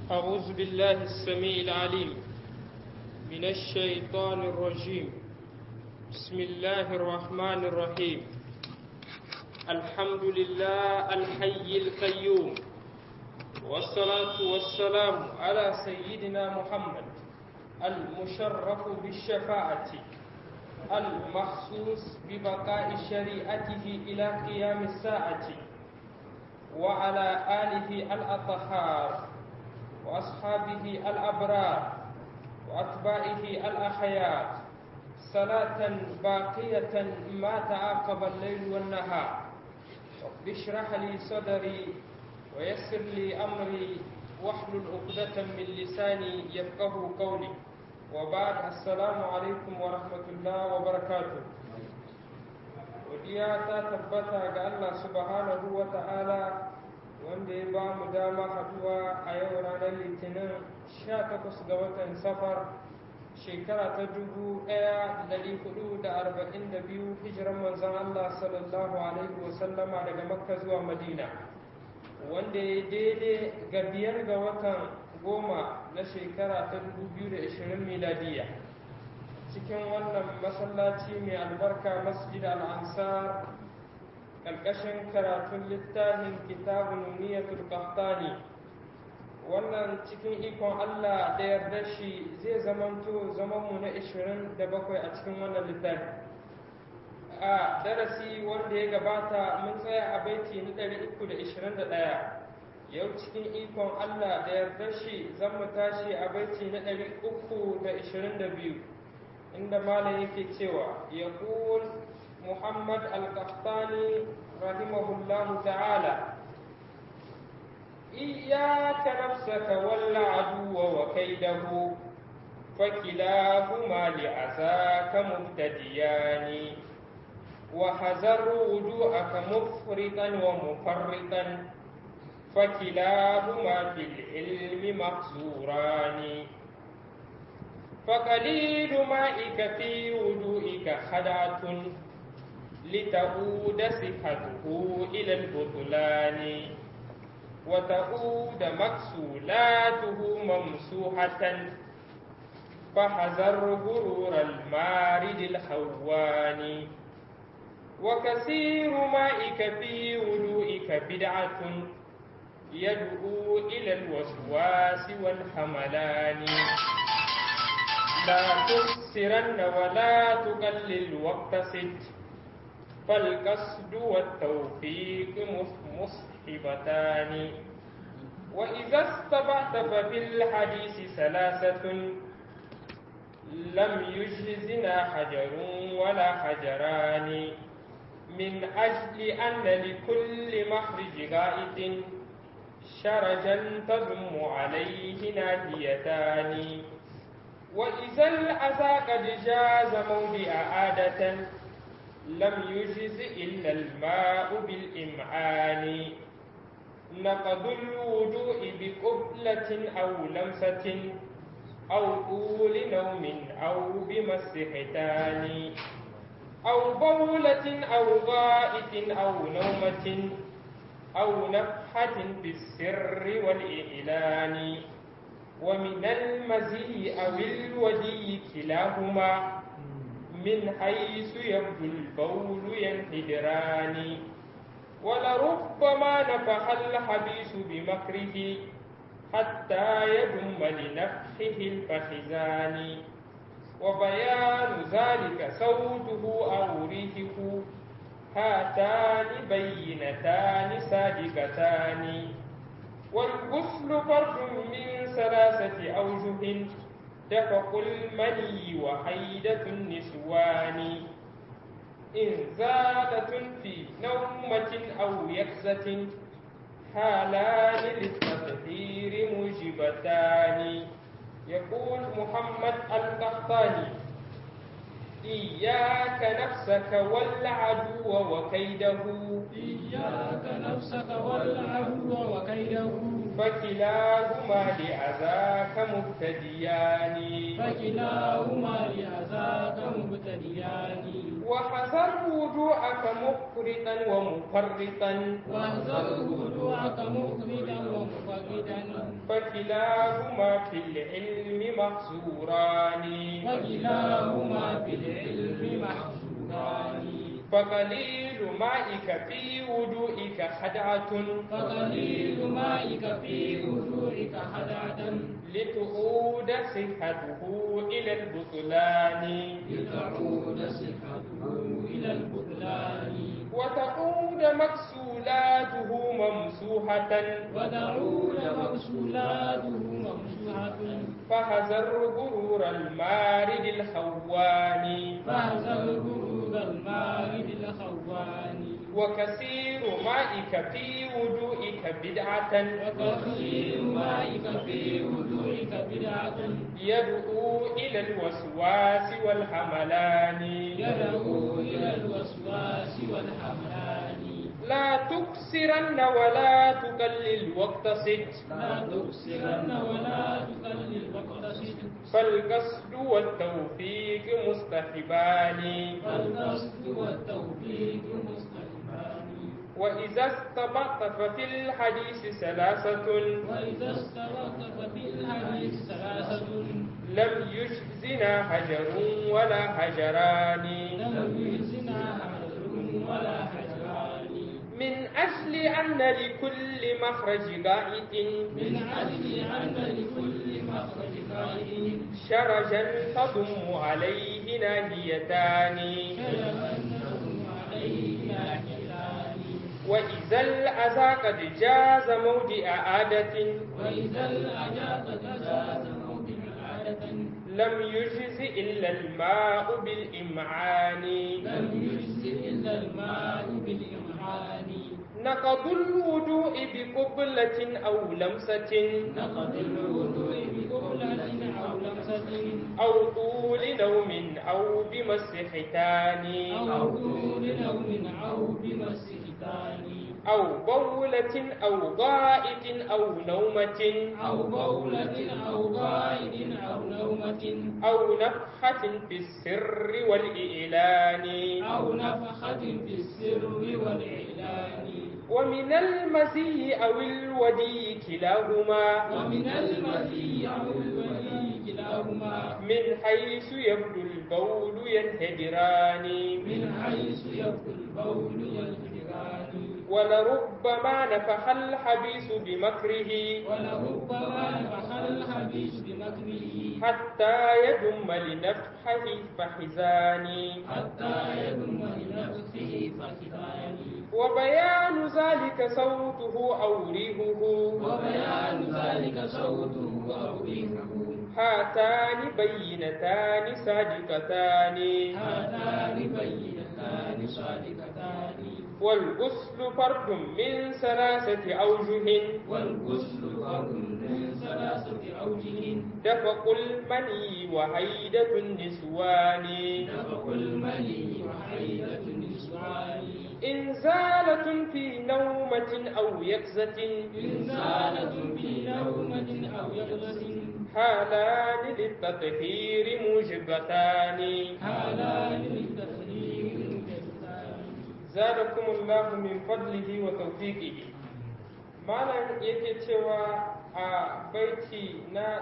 أعوذ بالله السميع العليم من الشيطان الرجيم. بسم الله الرحمن الرحيم. الحمد لله الحي القيوم، والصلاة والسلام على سيدنا محمد المشرف بالشفاعة المخصوص ببقاء شريعته إلى قيام الساعة، وعلى آله الأطهار وأصحابه الأبرار وأتباعه الأخيار، صلاة باقية ما تعاقب الليل والنهار. رب اشرح لي صدري ويسر لي أمري واحلل عقدة من لساني يفقه قولي. وبعد، السلام عليكم ورحمة الله وبركاته. Godiya ta tabbata ga Allah subhanahu wa ta'ala wanda ya ba mu dama haduwa a yau ranar Litinin 18 ga watan Safar shekara ta 1442 hijiran manzon Allah sallallahu alaihi wasallama daga Makka zuwa Madina, wanda ya daidai ga 5 ga watan goma na shekara ta 2020 miladiya, cikin wannan masallaci mai albarka Masjid al-Ansar, ƙarƙashin karatun littafin kitabun Nuniyatul Qahtani. Wannan cikin ikon Allah da yarda shi zai zamanto zamanmu na 27 a cikin wannan littafi. A darasi wanda ya gabata mun tsaya a baiti na 321. Yau cikin ikon Allah da yarda shi zan mu tashi a baiti na 322, inda malam yake cewa yaqul Muhammad al-Qahtani rahimahullahu ta'ala: iyyaka nafsaka wal aduwwa wa kaydahu fakilahuma li'asaka mubtadiyani wa hazar wudu'aka mufritan wa mufarritan fakilahuma fil ilmi mahzurani فقليل مائك في وضوئك خدعة لتعود صحته إلى البطلان وتعود مكسولاته ممسوحة فحذر غرور المارد الخوان وكثير مائك في وضوئك بدعة يدعو إلى الوسواس والحملان لا تكسرن ولا تقلل واقتصد فالقصد والتوفيق مصحبتان وإذا استبعت ففي الحديث ثلاثة لم يجزنا حجر ولا حجران من أجل أن لكل مخرج غائط شرجا تضم عليه ناهيتان وإذا الأذى قد جاز موضع عادة لم يجز إلا الماء بالإمعان نقض الوضوء بقبلة أو لمسة أو طول نوم أو بمس ختان أو بولة أو غائط أو نومة أو نفحة في السر والإعلان ومن المزي أو الودي كلاهما من حيث يبدو البول ينحدران ولربما نفح الحبيس بمكره حتى يدم لنفحه الفخذان وبيان ذلك صوته أو ريحه هاتان بينتان صادقتان والغسل فرد من 3 أوجه دفق المني وحيدة النسوان إنزالة في نومة أو يقظة حالان للتطهير موجبتان. يقول محمد القحطاني: إياك نفسك والعدو وكيده إياك نفسك والعدو وكيده فكلاهما لأذاك مبتديان وحذر وضوءك مفرطا ومفرطا فكلاهما في العلم محصوران فقليل مائك في وضوئك خدعة لتعود صحته إلى البطلان وتعود مكسولاته ممسوحة فحذر غرور المارد الخوان وكثير مائك في وضوئك بدعة يدعو إلى الوسواس والحملان لا تكسرن ولا تقلل واقتصد فالقصد والتوفيق مستحبان وإذا استبقت ففي الحديث ثلاثة لم يجزنا حجر ولا حجران من أجل أن لكل مخرج غائط شرجا تضم عليه ناهيتان وإذا الأذى قد جاز موضع عادة لم يجز إلا الماء بالإمعان نقض الوضوء بقبلة أو لمسة أو طول نوم أو بمس ختان أو بولة أو غائط أو نومة أو نفخة في السر والإعلان ومن المزي أو الودي كلاهما من حيث يبدو البول ينهدران ولربما نفخ الحبيس بمكره حتى يدم لنفخه فحزان وبيان ذلك صوته أو ريحه هاتان بينتان صادقتان والغسل فرد من ثلاثة أوجه دفق المني وحيدة النسوان إنزالة في نومة أو يقظة حالان للتطهير موجبتان زادكم الله من فضله وتوفيقه. malam yake cewa a baiti na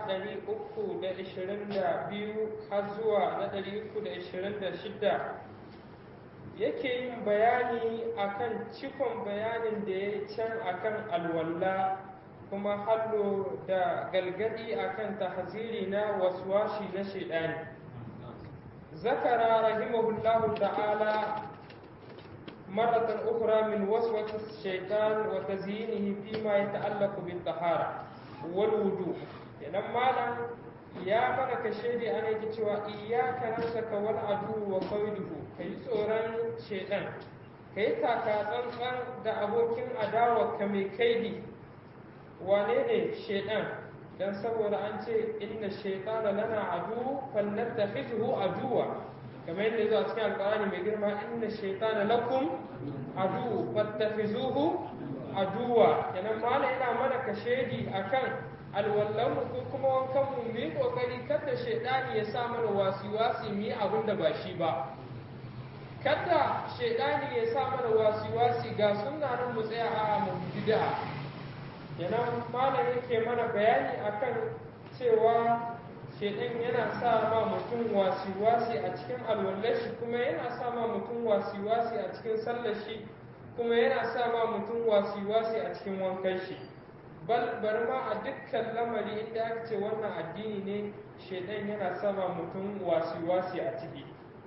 322 har zuwa na 326 yake yin bayani akan cikon bayanin da ya can akan alwalla kuma hallo da galgadi akan tahziri na waswashi na shaidani. zakara rahimahullahu ta'ala مرة أخرى من وسوسة الشيطان وتزيينه فيما يتعلق بالطهارة والوضوء. لما يا من كشيدي أنا كتوى إياك نفسك والعدو وقيده كي تسوران شيطان كي تاكاتن دا أبوكين أداوة كمي كيدي ونيني شيطان dan saboda an ce inna shaytana lana adu falnattakhidhu aduwa kamar yadda zuwa cikin alƙur'ani mai girma inna shaytana lakum adu fattakhizuhu aduwa kenan mala yana mana kashedi akan alwallanmu ko kuma wankanmu mu yi kokari kada shaidani ya sa mana wasi mu yi abin da ba shi ba kada shaidani ya sa mana wasi ga sunna nan mu tsaya a mu bid'a kenan mala yake mana bayani akan cewa shaidan yana sa ma mutum wasi a cikin alwallar shi kuma yana sa ma mutum wasi a cikin sallar shi kuma yana sa ma mutum wasi a cikin wankan shi bari ma a dukkan lamari inda aka ce wannan addini ne shaidan yana sa ma mutum wasi a ciki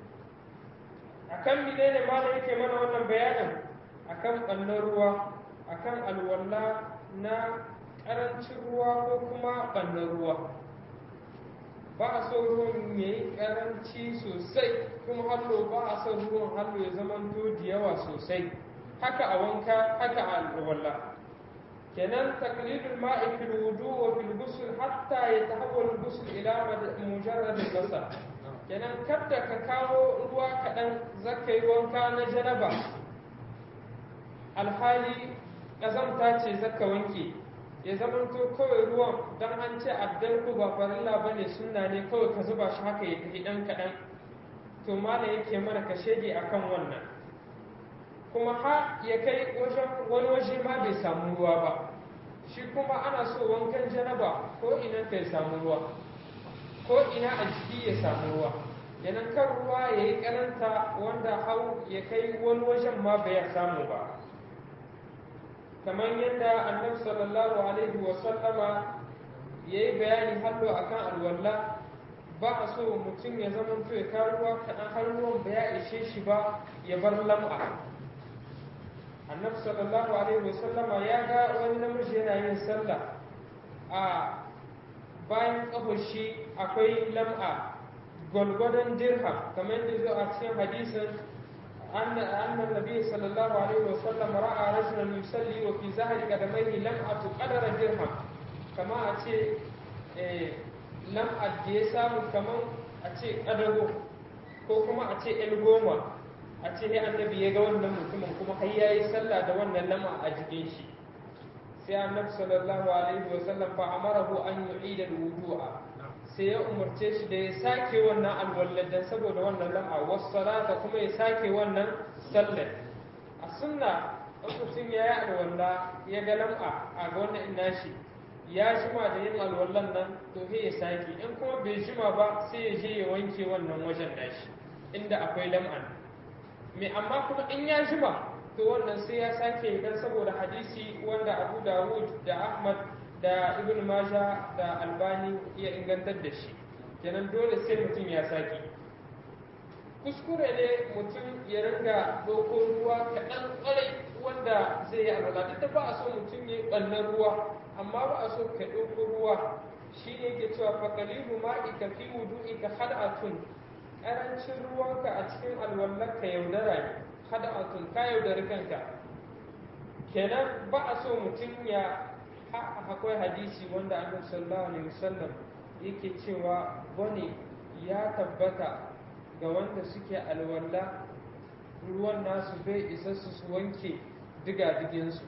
akan mine ne malam yake mana wannan bayanin akan ɓannar ruwa akan alwala na ƙarancin ruwa ko kuma ɓannar ruwa ba a so ruwan ya yi ƙaranci sosai kuma hallo ba a son ruwan hallo ya zama da yawa sosai haka a wanka haka a alwala kenan taqlidul ma'i fil wudu wa fil ghusl hatta yatahawwal al ghusl ila mujarrad al basar kenan kada ka kawo ruwa kaɗan zaka yi wanka na janaba alhali ƙazamta ce zaka wanke ya zamanto kawai ruwan don an ce addalku ba farilla ba ne sunna ne kawai ka zuba shi haka ya tafi ɗan kaɗan to mala yake mana ka shege a kan wannan kuma ha ya kai wani waje ma bai samu ruwa ba shi kuma ana so wankan janaba ko ina ka samu ruwa ko ina a jiki ya samu ruwa yanan kan ruwa ya yi karanta wanda hau ya kai wani wajen ma bai samu ba kamar yadda annabi sallallahu alaihi wa sallama ya yi bayani hallo akan alwala ba a so mutum ya zama to ya kawo ruwa kaɗan har ruwan ba ya ishe shi ba ya bar lam'a annabi sallallahu alaihi wa sallama ya ga wani namiji yana yin sallah a bayan kafar shi akwai lam'a gwalgwadon dirham kamar yadda zo a cikin hadisin أن النبي صلى الله عليه وسلم رأى رجلا يصلي وفي ظهر قدميه لمعة قدر درهم كما أتي لمعة ديسام كما أتي قدره ko kuma a ce ‘yan goma a ce ne annabi ya ga wannan mutumin kuma har ya yi sallah da wannan lama a jikin shi sai annabi sallallahu alaihi wa sallam fa amarahu an yu'ida al-wudu'a sai ya umarce shi da ya sake wannan alwallar dan saboda wannan lam'a wasu salata kuma ya sake wannan sallar a sunna in mutum ya yi alwalla ya ga lam'a a ga wannan ina shi ya jima da yin alwallan nan to sai ya sake in kuma bai jima ba sai ya je ya wanke wannan wajen nashi inda akwai lam'an me amma kuma in ya jima to wannan sai ya sake dan saboda hadisi wanda Abu Dawud da Ahmad da Ibn Majah da Albani ya ingantar da shi kenan dole sai mutum ya sake kuskure ne mutum ya ringa ɗauko ruwa kaɗan ƙwarai wanda zai yi alwala duk da ba a so mutum ya yi ɓannan ruwa amma ba a so ka ɗauko ruwa shi ne ke cewa faƙalilu ma'ika fi wudu'ika had'atun ƙarancin ruwanka a cikin alwallarka yaudara ne had'atun ka yaudari kanka kenan ba a so mutum ya akwai hadisi wanda annabi sallallahu alaihi wasallam yake cewa bane ya tabbata ga wanda suke alwala ruwan nasu bai isa su wanke diga-diginsu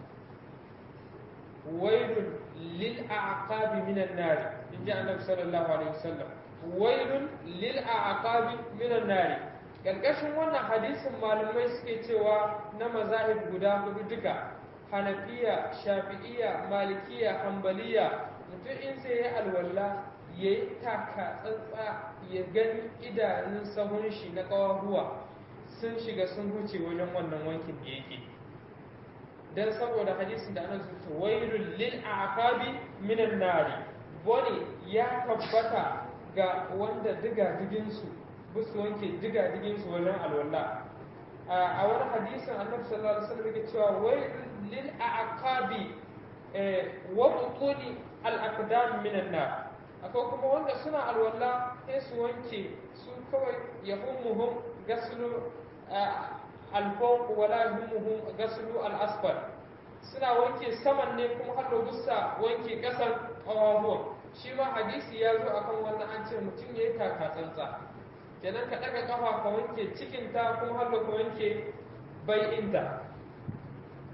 wailun lil a'qabi minan nar inji annabi sallallahu alaihi wasallam wailun lil a'qabi minan nar karkashin wannan hadisin malamai suke cewa na mazahib guda hudu duka hanafiya shafi'iya malikiya hanbaliya mutum in sai ya alwala ya yi taka tsantsa ya gani idanun sahun shi na ƙawahuwa sun shiga sun huce wajen wannan wankin da yake don saboda hadisin da ana zuta wailul lil aqabi minan nari bone ya tabbata ga wanda diga-diginsu busu wanke diga-diginsu wajen alwala a wani hadisin annabi sallallahu alaihi wasallam yake cewa wailul lil aqabi wa butuni al aqdam minan nar akwai kuma wanda suna alwala sai su wanke su kawai ya ummuhum gaslu al-fawq wala yummuhum gaslu al-asfal suna wanke saman ne kuma har gussa wanke kasan kawahuwa shi ma hadisi ya zo akan wannan an ce mutum yayi taka tsantsa kenan ka daga kafa ka wanke cikin ta kuma har ka wanke bai'inta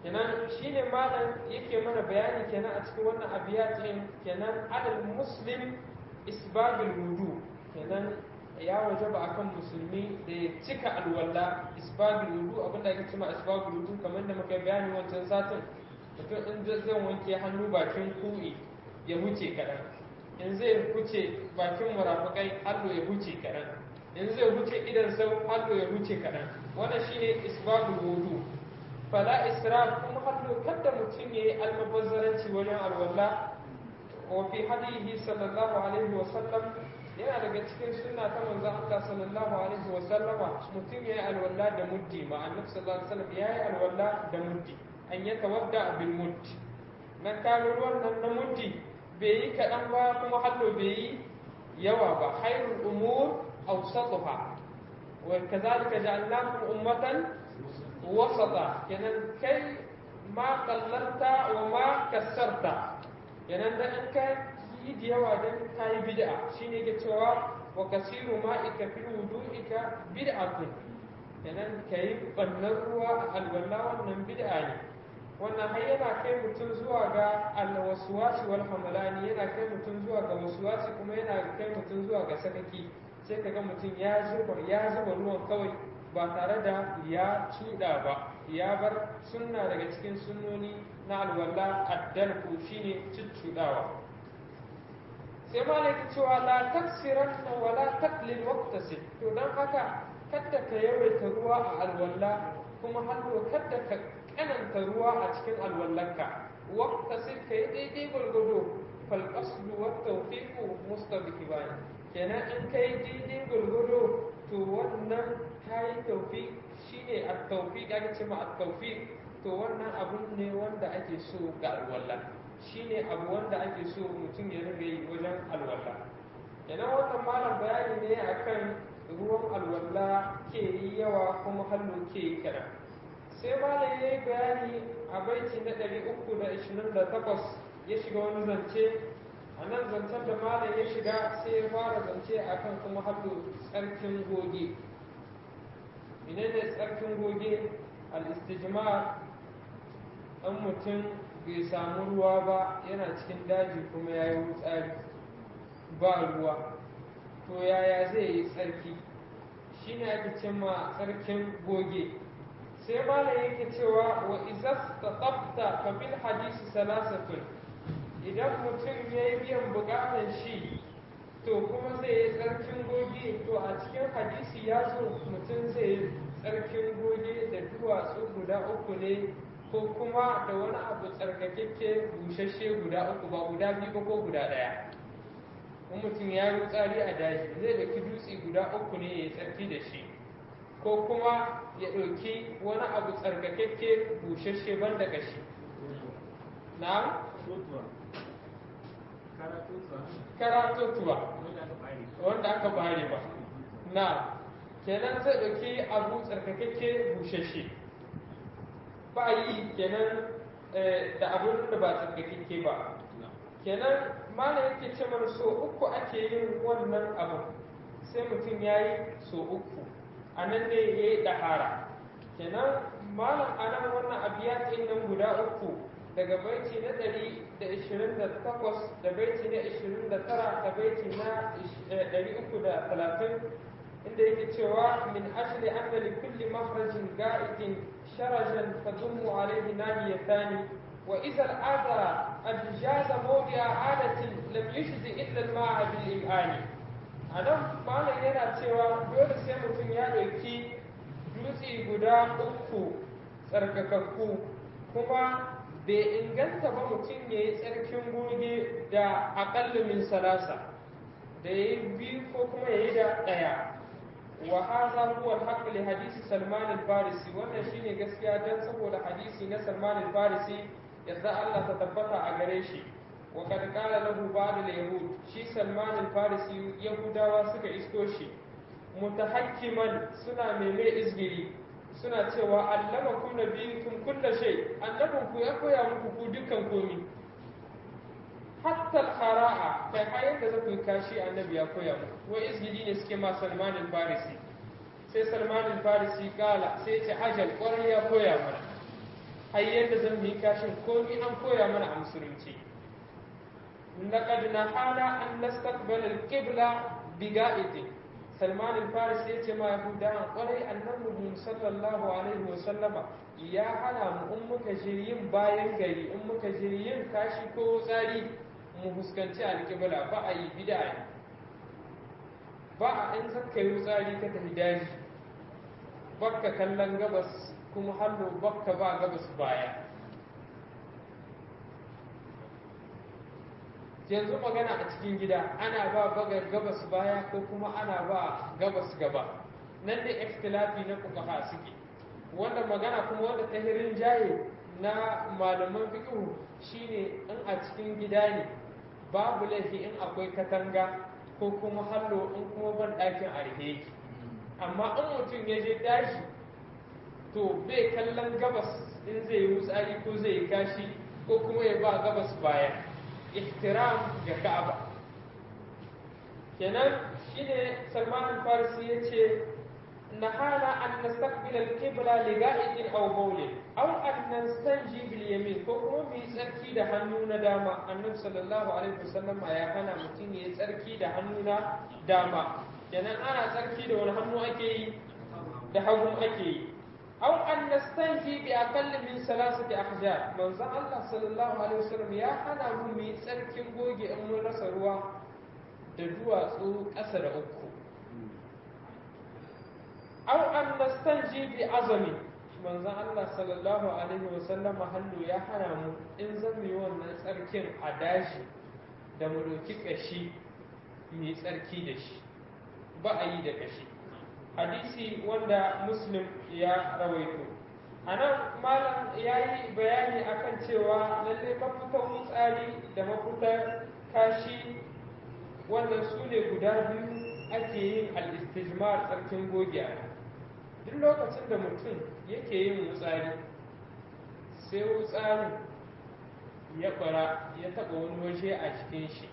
kenan shine malam yake mana bayani kenan a cikin wannan abiyatin kenan alal muslim isbagul wudu kenan ya wajaba akan musulmi da ya cika alwala isbagul wudu abinda ake cewa isbagul wudu kamar da muka bayani wancan satin mutum in zai wanke hannu bakin ku'i ya huce kadan in zai huce bakin murafukai hallo ya huce kadan in zai huce idan sau hallo ya huce kadan wannan shine isbagul wudu fala israf kuma hallo kada mutum yayi almubazzaranci wajen alwala wa fi hadihi sallallahu alaihi wa sallam yana daga cikin sunna ta manzo Allah sallallahu alaihi wa sallama mutum yayi alwala da muddi ma annabi sallallahu alaihi wa sallam yayi alwala da muddi an yatawadda bil mudd na kawo ruwan nan na muddi bai yi kaɗan ba kuma hallo bai yi yawa ba khairul umur awsatuha wa kadhalika ja'alnakum ummatan wasata kenan kai ma qallalta wa ma kassarta kenan da in ka yi da yawa dan kai bid'a shine ke cewa wa kasiru ma'ika fi wudu'ika bid'atun kenan kai bannan ruwa alwala wannan bid'a ne wannan har yana kai mutum zuwa ga alwaswasi wal hamalani yana kai mutum zuwa ga waswasi kuma yana kai mutum zuwa ga sakaki sai kaga mutum ya zuba ruwan kawai ba tare da ya cuda ba ya bar sunna daga cikin sunnoni na alwala addalku shine cuccudawa sai malaka cewa la taksiranna wa la taqlil waqtasid to dan haka kada ka yawaita ruwa a alwala kuma hallo kada ka kananta ruwa a cikin alwallanka waqta sai kai daidai gurgudu fal qasdu wat tawfiqu mustabiqan kenan in kai daidai gurgudu to wannan kai tawfiq shine at-tawfiq ake cewa at-tawfiq to wannan abun ne wanda ake so ga alwalla shine abu wanda ake so mutum ya riga yi wajen alwalla kenan wannan malam bayani ne akan ruwan alwalla ke yi yawa kuma hallo ke yi kaɗan sai malam ya yi bayani a baiti na 328 ya shiga wani zance a nan zancen da malam ya shiga sai ya fara zance akan kuma hallo tsarkin goge ine ne tsarkin goge al-istijmar ɗan mutum bai samu ruwa ba yana cikin daji kuma ya yi wutsari ba ruwa to yaya zai yi tsarki shine ake cimma tsarkin goge sai malam yake cewa wa izas tatabta fa bil hadisi salasatun idan mutum ya yi biyan bukatar shi to kuma zai yi tsarkin goge to a cikin hadisi ya zo mutum zai yi tsarkin goge da duwatsu guda uku ne ko kuma da wani abu tsarkakekke bushashe guda uku ba guda biyu ko guda ɗaya in mutum ya yi tsari a daji zai ɗauki dutse guda uku ne ya yi tsarki da shi ko kuma ya ɗauki wani abu tsarkakekke bushashe ban daga shi na karatotuwa wanda aka bare ba na kenan zai ɗauki abu tsarkakekke bushashe ba yi kenan da abin da ba tsarkakekke ba kenan malam yake ce mana so uku ake yin wannan abu sai mutum ya yi so uku a nan ne ya yi ɗahara kenan malam a nan wannan abiyatin nan guda uku daga baiti na 128 da baiti na 29 da baiti na 330 inda yake cewa min ajli anna li kulli makhrajin ga'idin sharajan tadummu alayhi nahiyatani wa idha al-adha ajjaza mawdi'a 'adatin lam yushzi illa al-ma'a bil im'ani anan malam yana cewa dole sai mutum ya dauki dutse guda uku tsarkakakku kuma bai inganta ba mutum ya yi tsarkin goge da aƙalla min salasa da ya yi biyu ko kuma ya yi da ɗaya wa haza huwa al li hadisi Salman al-Farisi wannan shine gaskiya dan saboda hadisi na Salman al-Farisi yadda Allah ta tabbata a gare shi wa kad qala lahu ba'd al-yahud shi Salman al-Farisi yahudawa suka isko shi mutahakkiman suna mai izgiri suna cewa allamakum nabiyukum kulla shay annabinku ya koya muku ku dukkan komi hatta al-qara'a kai hayan da zaku kashi annabi ya koya muku wai izgidi ne suke ma Salman al-Farisi sai Salman al-Farisi kala sai ce ajal kwarai ya koya mana har yadda zan yi kashin komi an koya mana a musulunci laqad nahana an nastaqbala al-qibla bi ga'idin Salman al-Farisi ya ce ma Yahudawan kwarai annabi sallallahu alaihi wa sallama ya hana mu in muka yin bayan gari in muka yin kashi ko tsari mu fuskanci alƙibla ba a yi bid'a ne ba a in zaka yi tsari ka tafi daji bakka kallon gabas kuma hallo bakka ba gabas baya yanzu magana a cikin gida ana ba gabas baya ko kuma ana ba gabas gaba nan da ikhtilafi na fuqaha suke wanda magana kuma wanda tahirin jaye na malaman fiqh shine in a cikin gida ne babu laifi in akwai katanga ko kuma hallo in kuma ban ɗakin arhe amma in mutum ya je dashi to bai kallon gabas in zai yi wutsari ko zai yi kashi ko kuma ya ba gabas baya ihtiram ga Ka'aba kenan shine Salman al-Farisi yace nahana an nastaqbil al-qibla li ga'idin aw bawlin aw an nastanji bil yamin ko kuma mu yi tsarki da hannu na dama annabi sallallahu alaihi wasallam ya hana mutum ya yi tsarki da hannu na dama kenan ana tsarki da wani hannu ake yi da hagu ake yi أو أن نستنجي بأقل من 3 أحجار من زعل الله صلى الله عليه وسلم يا أنا مي سركن بوجي أمور رسروا دجوا سو أسر أكو أو أن نستنجي بعظمي من زعل الله صلى الله عليه وسلم هلو يا أنا إن زمي وانا سركن عداشي دمروكي كشي مي سركي دشي بأي دكشي hadisi wanda muslim ya rawaito a nan malam ya yi bayani akan cewa lalle mafitan tsari da mafitar kashi wannan su ne guda biyu ake yin al-istijmar tsarkin goge duk lokacin da mutum yake yin wutsari sai wutsarin ya bara ya taɓa wani waje a cikin shi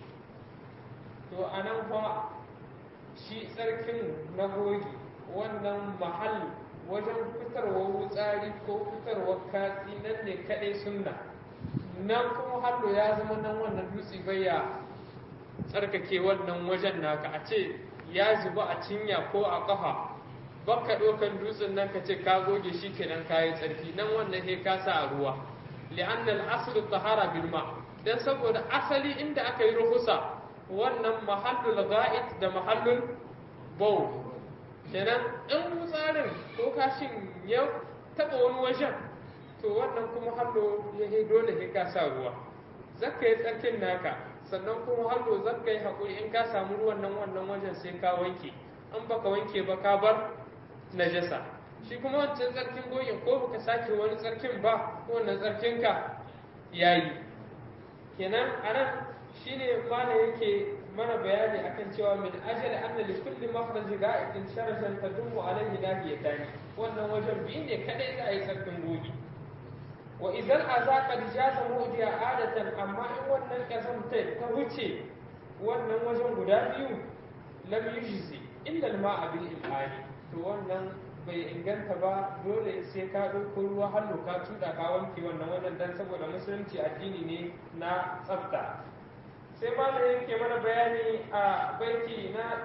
to a nan fa shi tsarkin na goge wannan mahal wajen fitarwa wutsari ko fitarwa katsi nan ne kaɗai sunna nan kuma hallo ya zama nan wannan dutse bai ya tsarkake wannan wajen naka a ce ya zuba a cinya ko a ƙafa baka ɗaukan dutsen nan ka ce ka goge shi kenan ka yi tsarki nan wannan sai ka sa a ruwa li'anna al-aslu tahara bil ma dan saboda asali inda aka yi ruhusa wannan mahallul ga'id da mahallul bawl kenan in tsarin ko kashin ya taba wani wajen to wannan kuma hallo ya yi dole sai ka sa ruwa zaka yi tsarkin naka sannan kuma hallo zaka yi haƙuri in ka samu ruwan nan wannan wajen sai ka wanke in baka wanke ba ka bar najasa shi kuma wancan tsarkin goyin ko baka sake wani tsarkin ba wannan tsarkin ka yayi kenan anan shine mana yake mana bayani akan cewa min ajali anna li kulli makhraj ga'idin sharajan tadumu alayhi nahiyatan wannan wajen biyu ne kadai za a yi sarkin gogi wa idan azaqa jaza mudiya adatan amma in wannan kazamta ta wuce wannan wajen guda biyu lam yujzi illa al-ma'a bil ilani to wannan bai inganta ba dole sai ka ɗauko ruwa hannu ka tuda ka wanke wannan dan saboda musulunci addini ne na tsafta sai malam yake mana bayani a baiti na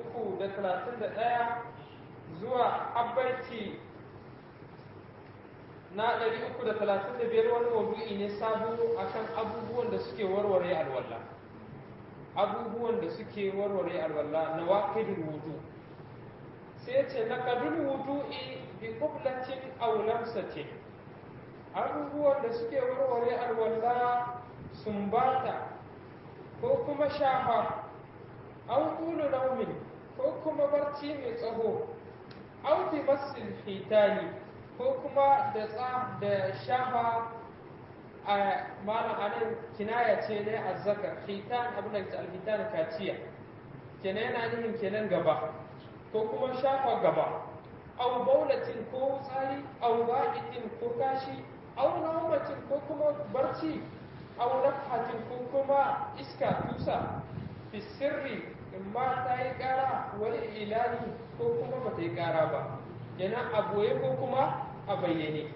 331 zuwa abbaiti na 335 wani maudu'i ne sabo akan abubuwan da suke warware alwala na waqidul wudu sai ce naqadul wudu'i bi qiblatin aw lamsatin abubuwan da suke warware alwala sumbata ko kuma shafa au tulu naumin ko kuma barci mai tsaho au bi masil hitani ko kuma da shafa a malam anan kinaya ce ne azzakar hitan abin da alhitan kaciya kenan yana nufin kenan gaba ko kuma shafa gaba au baulatin ko tsari au ba'itin ko kashi au naumatin ko kuma barci au nafhatin ko kuma iska tusa fi sirri in ma ta yi kara wani ilani ko kuma ba ta yi kara ba yana a boye ko kuma a bayyane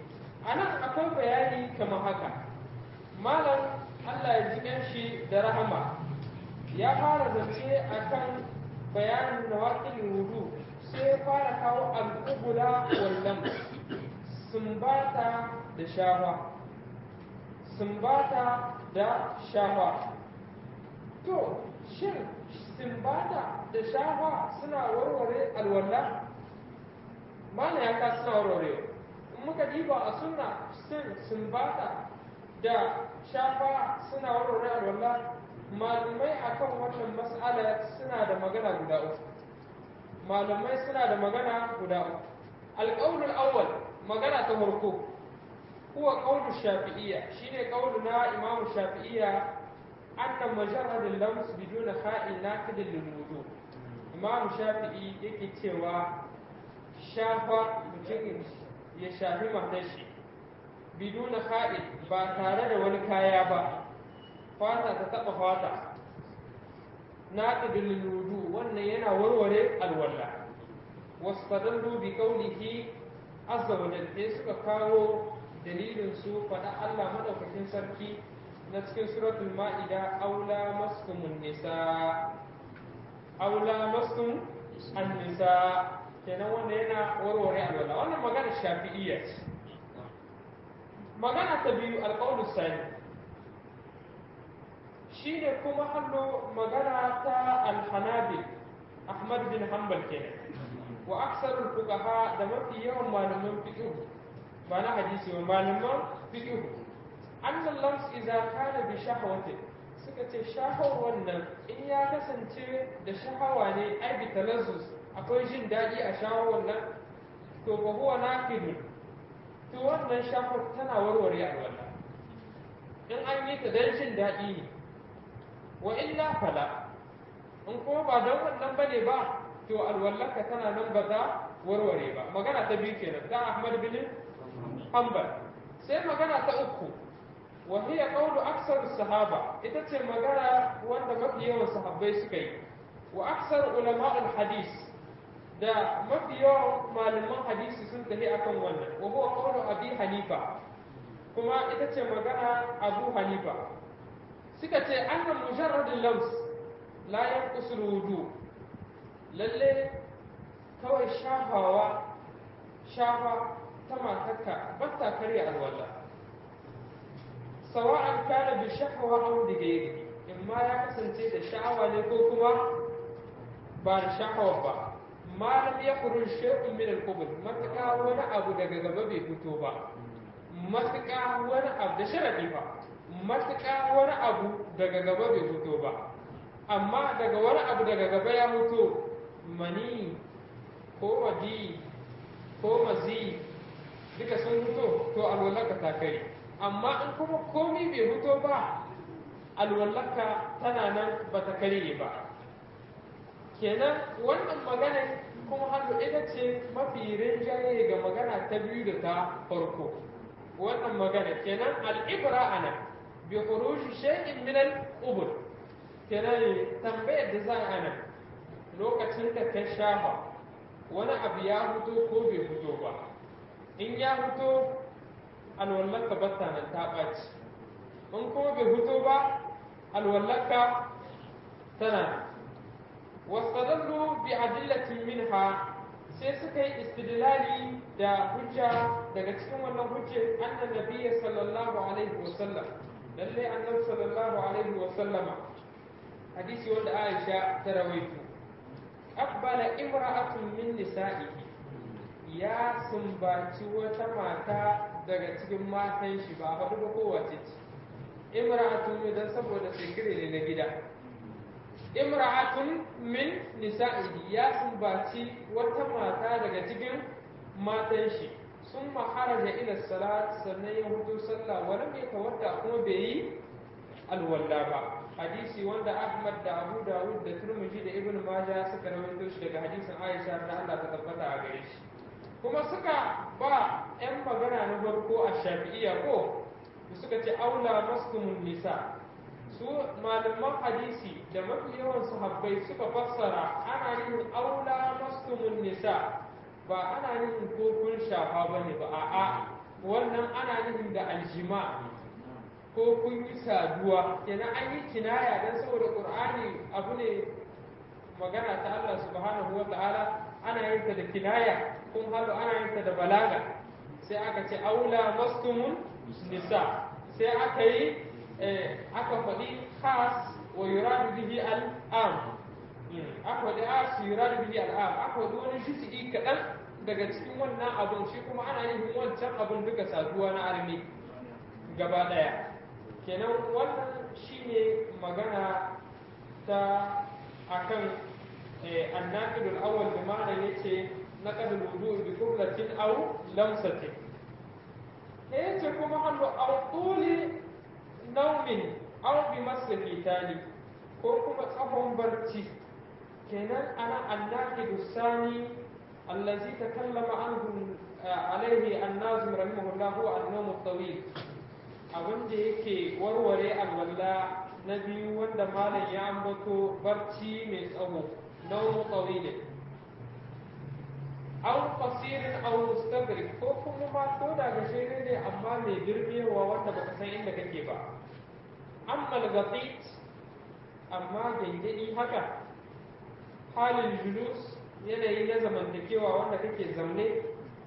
anan akwai bayani kamar haka. Malam Allah ya ji shi da rahama ya fara zance akan bayanin nawaqil wudu, sai ya fara kawo al-qubla wal lam, sumbata da shafa, sumbata da shafa. To shin sumbata da shafa suna warware alwala? Mana ya ka suna warware. In muka diba a sunna sumbata da shafa suna warware alwala, malamai akan wannan mas'ala suna da magana guda uku. Malamai suna da magana guda uku. Alƙaulul awwal, magana ta farko, huwa qaulu shafi'iyya, shine qaulu na Imam Shafi'iyya, anna majarrad al-lams biduna kha'il naqid lil-wudu. Imam Shafi'i yake cewa shafa mutum ya shafi matar shi biduna kha'il, ba tare da wani kaya ba, fata ta taba fata, naqid lil-wudu, wannan yana warware alwala. Wastadallu bi qawlihi azza wa jalla, suka kawo dalilin su faɗa Allah madaukakin sarki na cikin suratul ma'ida, aula maskumun nisa, aula maskum an-nisa, kenan wanda yana warware alwala. Wannan magana shafi'iyya ce. Magana ta biyu, alqaulu sani, shine kuma hallo magana ta al-hanabi Ahmad bin Hanbal kenan, wa aksarul fuqaha, da mafi yawan malaman fiqh, ba na hadisi ba, malaman fiqh, annal lams idza kana bi shahwati, suka ce shahawar wannan in ya kasance da shahawa ne, ai bi talazzus, akwai jin daɗi a shahawar wannan, to ba huwa naqid, to wannan shahawar tana warware alwala in an yi ta dan jin daɗi ne. Wa illa fala, in kuma ba don wannan bane ba, to alwallaka tana nan ba za warware ba. Magana ta biyu kenan ta Ahmad bin Hanbal. Sai magana ta uku, wa hiya qawlu aksar sahaba, ita ce magana wanda mafi yawan sahabbai suka yi, wa aksar ulama'ul hadis, da mafi yawan malaman hadisi sun tafi akan wannan, wa huwa qawlu Abi Hanifa, kuma ita ce magana Abu Hanifa. Suka ce annan mujarradul lams la yanqusul wudu, lalle kawai shafa ta matarka ba ta karya alwala, sawa'an kana bi shahwa aw bi ghairi, in ma ya kasance da sha'awa ne ko kuma ba da sha'awa ba. Ma lam yakhruj shay'un min al-qubul, matuƙa wani abu daga gaba bai fito ba, matuƙa wani abu da sharadi ba, matuƙa wani abu daga gaba bai fito ba. Amma daga wani abu daga gaba ya fito, mani ko wadi ko mazi duka sun fito, to alwallaka ta kai. Amma in kuma komi bai fito ba, alwallaka tana nan ba ta karye ba. Kenan wannan magana kuma hannu ita ce mafi rinjaye ga magana ta biyu da ta farko. Wannan magana kenan al'ibra ana bi khuruji shay'in min al-qubur, kenan tambayar da za a nan lokacin da ka shafa wani abu ya fito ko bai fito ba. In ya fito, alwallaka batta nan ta ɓaci, in kuma bai fito ba, alwallaka tana nan. Wastadallu bi adillatin minha, sai suka yi istidlali da hujja daga cikin wannan hujje, annan nabiyyi sallallahu alaihi wasallam, lalle annabi sallallahu alaihi wasallama, hadisi wanda Aisha ta rawaito, aqbala imra'atun min nisa'ihi, ya sumbaci wata mata daga cikin matan shi, ba faɗi ba kowace ce. Imra'atun ne dan saboda sikiri ne na gida. Imra'atun min nisa'ihi, ya sumbaci wata mata daga cikin matan shi, sun maharaja ila salat, sannan ya hudu sallah, wani mai tawadda kuma bai yi alwalla ba. Hadisi wanda Ahmad da Abu Dawud da Tirmidhi da Ibn Majah suka rawaito shi daga hadisin Aisha da Allah ta tabbata a gare shi. Kuma suka ba 'yan magana na farko a Shafi'iyya ko suka ce aula maskumun nisa. Su malaman hadisi da mafi yawan sahabbai suka fassara ana yin aula maskumun nisa, ba ana yin ko kun shafa bane ba, a'a wannan ana nufin da aljima ko kun yi saduwa kenan an yi kinaya dan saboda qur'ani abu ne magana ta Allah subhanahu wa ta'ala ana yin ta da kinaya kun haɗu ana yin ta da balaga sai aka ce aula mastumun nisa sai aka yi aka faɗi khas wa yuradu bihi al'am aka faɗi as yuradu bihi al'am aka faɗi wani juz'i kaɗan daga cikin wannan abun shi kuma ana yin wancan abun duka saduwa na armi gaba ɗaya kenan wannan shine magana ta akan annaqidul awwal bi ma'ana yace naqadul wudu bi qublatin aw lamsatin yace kuma hannu aw tuli naumin aw bi maslaki tali ko kuma tsahon barci kenan ana annaqidus sani allazi takallama anhu alaihi an-nazim rahimahullah huwa an-nawm at-tawil abin da yake warware alwala na biyu wanda malam ya ambato barci mai tsawo naumu tsawilin aw qasirin aw mustagrik ko kuma ma ko da gajere ne amma mai girbewa wanda baka san inda kake ba amma al-ghatit amma gangadi haka halin julus yanayi na zamantakewa wanda kake zamne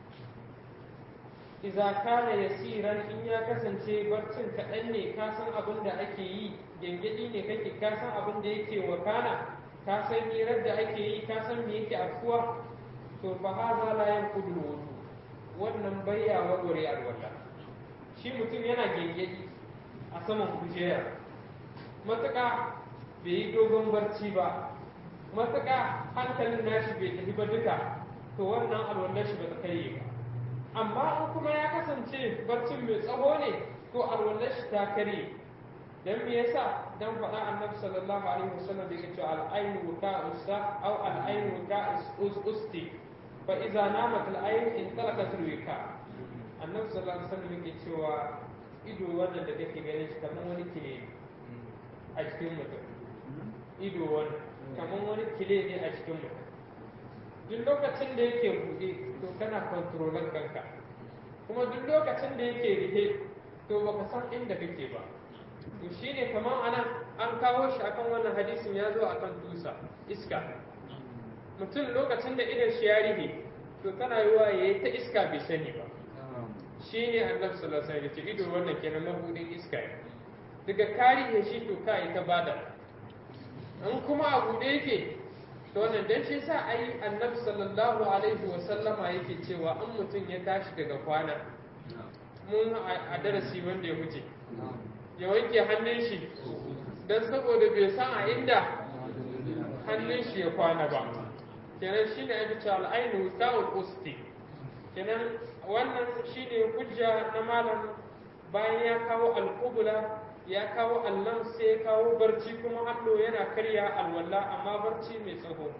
iza kana yasiran in ya kasance barcin kaɗan ne ka san abin da ake yi gengedi ne kake ka san abin da yake wakana ka san hirar da ake yi ka san me yake afkuwa to fa haza la yanqudu wudu wannan bayya warware alwala shi mutum yana gengedi a saman kujera matuƙa bai yi dogon barci ba matuƙa hankalin nashi bai tafi ba duka to wannan alwallar shi ba ta karye ba amma in kuma ya kasance barcin mai tsawo ne to alwallar shi ta karye dan me yasa dan faɗa annabi sallallahu alaihi wasallam da yake cewa al-ainu wuka'us sa aw al-ainu wuka'us usti fa idza namat al-ain intalaqat al-wika annabi sallallahu alaihi wasallam yake cewa ido wannan da kake ganin shi kamar wani kile a cikin mutum ido wannan kamar wani kile ne a cikin mutum duk lokacin da yake buɗe to kana kontrolar kanka kuma duk lokacin da yake rihe to baka san inda kake ba to shine kamar anan an kawo shi akan wannan hadisin ya zo akan dusa iska mutum lokacin da idan shi ya rihe to tana yiwa yayi ta iska bai sani ba shine annabi sallallahu alaihi wasallam ido wannan kenan mabudin iska daga karihe shi to kai ta bada in kuma a bude yake to wannan dan shi yasa ai annabi sallallahu alaihi wa sallama yake cewa in mutum ya tashi daga kwana mun a darasi wanda ya wuce ya wanke hannun shi dan saboda bai san a inda hannun shi ya kwana ba kenan shine ake cewa al-ainu sa'ul usti kenan wannan shine hujja na malam bayan ya kawo al-qubla ya kawo allon sai ya kawo barci kuma hannu yana karya alwala amma barci mai tsaho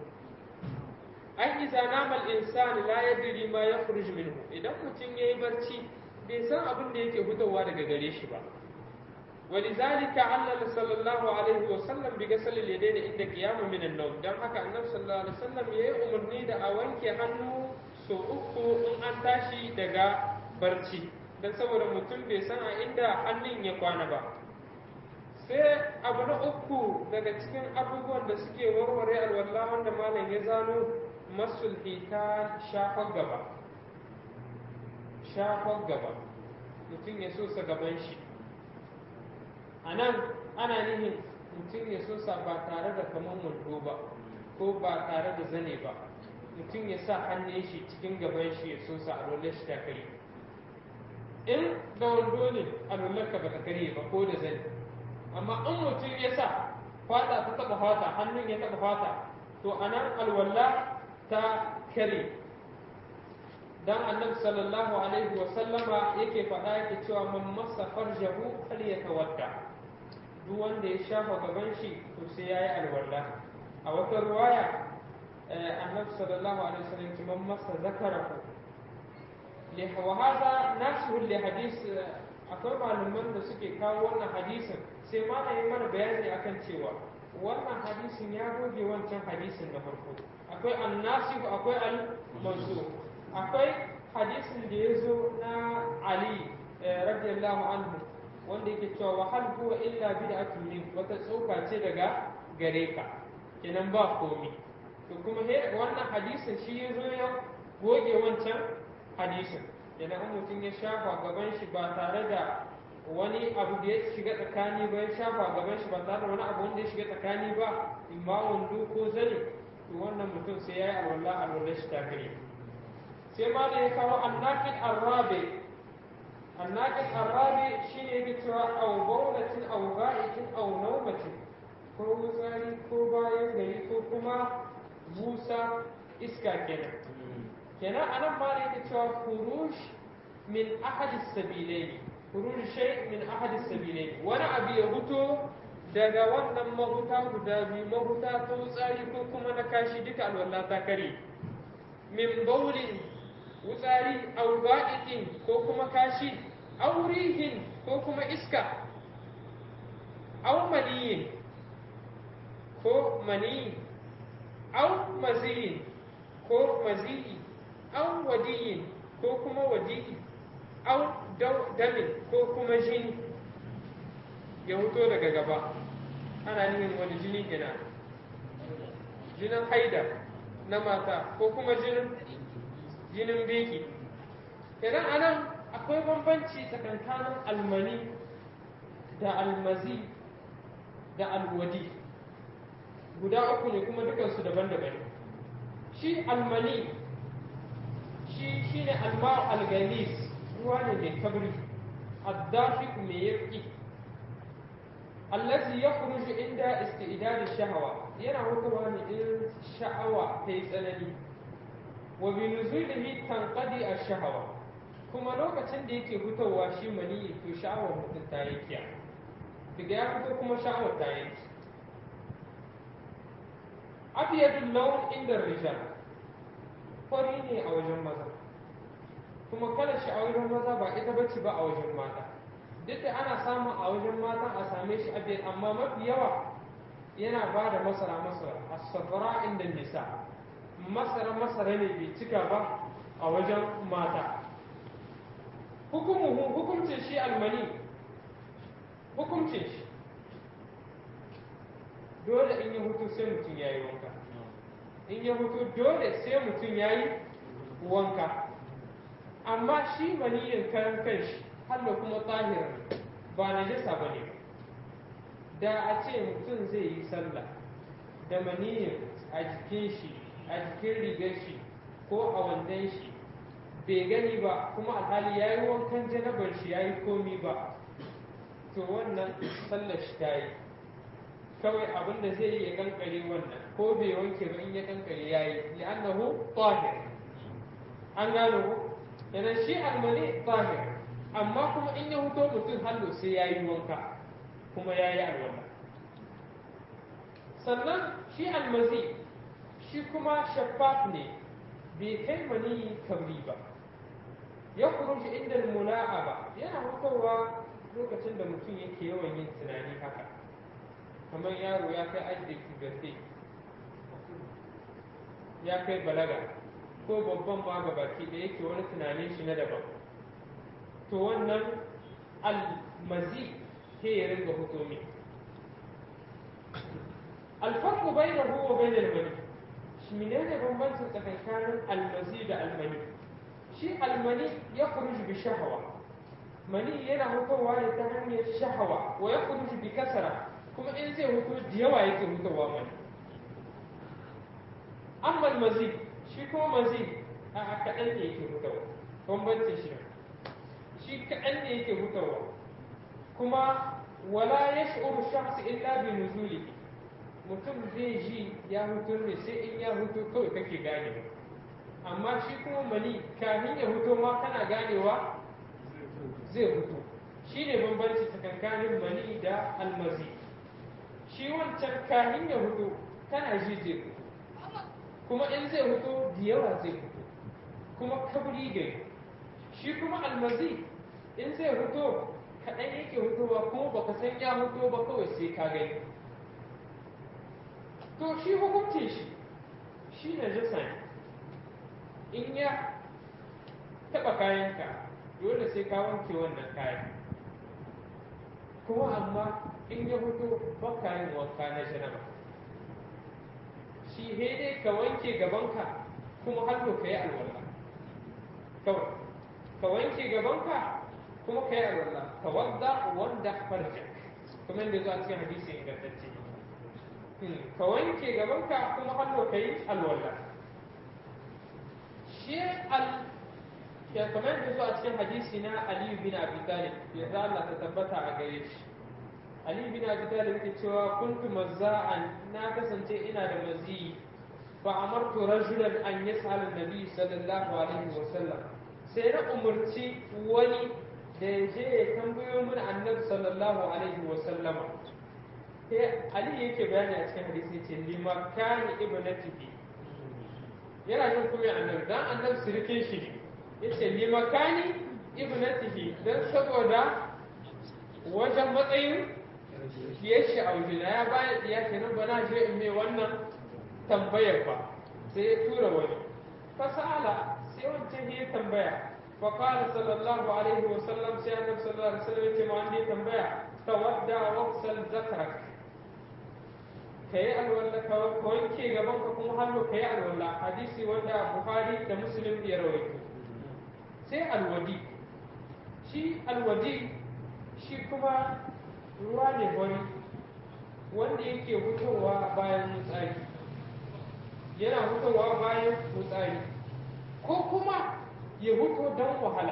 an iza namal insani la yadri ma yakhruj minhu idan mutum yayi barci bai san abin da yake fitowa daga gare shi ba walidhalika allala sallallahu alaihi wa sallam bi ghasl al-yadayn inda qiyam min an-nawm dan haka annabi sallallahu alaihi wasallam yayi umarni da a wanke hannu so uku in an tashi daga barci dan saboda mutum bai san a inda hannun ya kwana ba sai abu na uku daga cikin abubuwan da suke warware alwala wanda malam ya zano masul hita shafar gaba mutum ya sosa gaban shi a nan ana nihin mutum ya sosa ba tare da kamar wando ba ko ba tare da zane ba mutum ya sa hannun shi cikin gaban shi ya sosa alwalar shi ta kare in da wando ne alwalar ka ba ta kare ba ko da zane amma in mutum ya sa fata ta taba fata hannun ya taba fata to anan alwala ta kare dan annabi sallallahu alaihi wa sallama yake faɗa yake cewa man massa farjahu fal yatawadda duk wanda ya shafa gaban shi to sai yayi alwala a wata riwaya annabi sallallahu alaihi wa sallam man massa zakarahu wa hadha nasu li hadith akwai malaman da suke kawo wannan hadisin sai ma na yi mana bayani akan cewa wannan hadisin ya goge wancan hadisin na farko akwai annasif akwai al-mansukh akwai hadisin da ya zo na Ali radiyallahu anhu wanda yake cewa wa hal huwa illa bid'atun min wata tsoka ce daga gare ka kenan ba komi to kuma wannan hadisin shi ya zo ya goge wancan hadisin kenan in mutum ya shafa gaban shi ba tare da wani abu da ya shiga tsakani ba ya shafa gaban shi ba tare da wani abu wanda ya shiga tsakani ba imma wando ko zani to wannan mutum sai ya yi alwala shi ta gare sai ma da ya kawo annaqid arrabi shine yake cewa aw bawlatin aw ga'itin aw nawmatin ko wutsari ko bayan gari ko kuma busa iska kenan anan ma da yake cewa furush min ahad as-sabilayn furush shay min ahad as-sabilayn wani abu ya huto daga wannan mahuta guda biyu mahuta ta wutsari ko kuma na kashi duka alwala ta kare min bawlin wutsari aw ga'itin ko kuma kashi aw rihin ko kuma iska aw maniyin ko mani aw maziyin ko maziyi aw wadiyin ko kuma wadiyi aw damin ko kuma jini ya huto daga gaba ana nufin wani jini gina jinin haida na mata ko kuma jinin beki idan anan akwai bambanci tsakankanin almani da almazi da alwadi guda uku ne kuma dukansu daban-daban shi almani shi ne alma alganis ruwa ne mai kabri addafiq mai yaki allazi yakhruju inda istidad ash-shahwa yana hutuwa ne in sha'awa ta yi tsanani wa bi nuzulihi tanqadi ash-shahwa kuma lokacin da yake fitowa shi mani to sha'awar mutum ta yanke daga ya fito kuma sha'awar ta yanke abiyadul lawn inda rijal fari ne a wajen maza kuma kala shi a wajen maza ba ita bace ba a wajen mata duk da ana samun a wajen mata a same shi abiyad amma mafi yawa yana ba da masara as-safra inda nisa masara ne bai cika ba a wajen mata hukumcin shi almani hukumcin shi dole in ya hutu sai mutum ya yi wanka in ya hutu dole sai mutum ya yi wanka amma shi maniyin karan kanshi hallo kuma tahir ba na jisa ba ne da a ce mutum zai yi sallah da maniyin a jikin shi a jikin rigar shi ko a wandon shi bai gani ba kuma alhali ya yi wankan janabar shi ya yi komi ba to wannan sallar shi ta yi kawai abin da zai yi ya kankare wannan ko bai wanke ba in ya kankare ya yi li'annahu tahir an gano ko yana shi almani tahir amma kuma in ya huto mutum hallo sai ya yi wanka kuma ya yi alwala sannan shi almazi shi kuma shaffaf ne bai kai mani kabri ba ya kuruji inda mula'aba yana hutowa lokacin da mutum yake yawan yin tunani haka kamar yaro ya kai aji da ya kai balaga ko babban ma gabaki da yake wani tunanin shi na daban to wannan almazi ke ya ringa huto ne alfarku bai da huwa bai da almani shi menene bambancin tsakankanin almazi da almani shi almani ya kuruji bi shahawa mani yana hutowa ne ta hanyar shahawa wa ya kuruji bi kasara kuma in zai hutu da yawa yake hutowa mani amma mazi shi kuma mazi a kaɗan ne yake hutawa bambancin shi kaɗan ne yake hutawa kuma wala ya shi'uru shahsi illa bi nuzuli mutum zai ji ya hutu ne sai in ya hutu kawai kake gane amma shi kuma mani kafin ya hutu ma kana ganewa zai hutu shi ne bambanci tsakankanin mani da almazi shi wancan kafin ya hutu kana ji zai hutu kuma in zai hutu da yawa zai hutu kuma kabri gari shi kuma almazi in zai hutu kaɗan yake hutuwa kuma baka san ya hutu ba kawai sai ka gani to shi hukuncin shi na jasa ne in ya taɓa kayanka dole sai ka wanke wannan kayan, kuma amma in ya fito ba kayan wanka na janaba, shi dai ka wanke gabanka kuma hannu ka yi alwala kawai, ka wanke gabanka kuma ka yi alwala, ka wanda farjak kuma yadda zuwa cikin hadisi ingantacce, ka wanke gabanka kuma hannu ka yi alwala. Shi ya kamar yadda zuwa cikin hadisi na Aliyu bin Abi Talib yadda Allah ta tabbata a gare shi. Aliyu bin Abi Talib yake cewa kuntu mazza'an, na kasance ina da mazi, fa amartu rajulan an yas'al an-nabi sallallahu alaihi wa sallam, sai na umurci wani da ya je ya tambayo mun annabi sallallahu alaihi wa sallama. Sai Ali yake bayani a cikin hadisi ce limakani ibnatihi, yana jin kuma annabi dan annabi sirkin shi ne, yace limakani ibnatihi dan saboda wajen matsayin ya shi a wajena ya bayan ya kenan bana je in mai wannan tambayar ba, sai ya tura wani fasala, sai wancan ya tambaya fa qala sallallahu alaihi wa sallam, sai annabi sallallahu alaihi wa sallam yace ma wanda ya tambaya tawadda waqsal zakrak, kayi alwala ka wanke gaban ka kuma hannu kayi alwala, hadisi wanda Bukhari da Muslim ya rawaito. Sai alwadi, shi kuma ruwa ne wani wanda yake hutowa bayan mutsari, yana hutowa bayan mutsari ko kuma ya huto don wahala,